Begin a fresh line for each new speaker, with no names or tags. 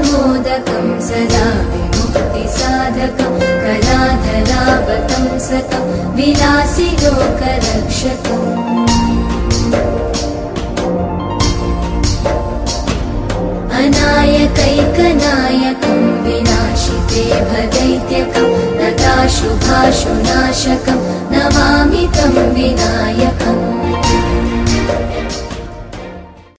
मोदकं सदा विमुक्तिसाधकं कलाधरावतंसकं विलासि लोकरक्षकम् अनायकैकनायकं विनाशिते भदैत्यकं नताशुभाशुनाशकं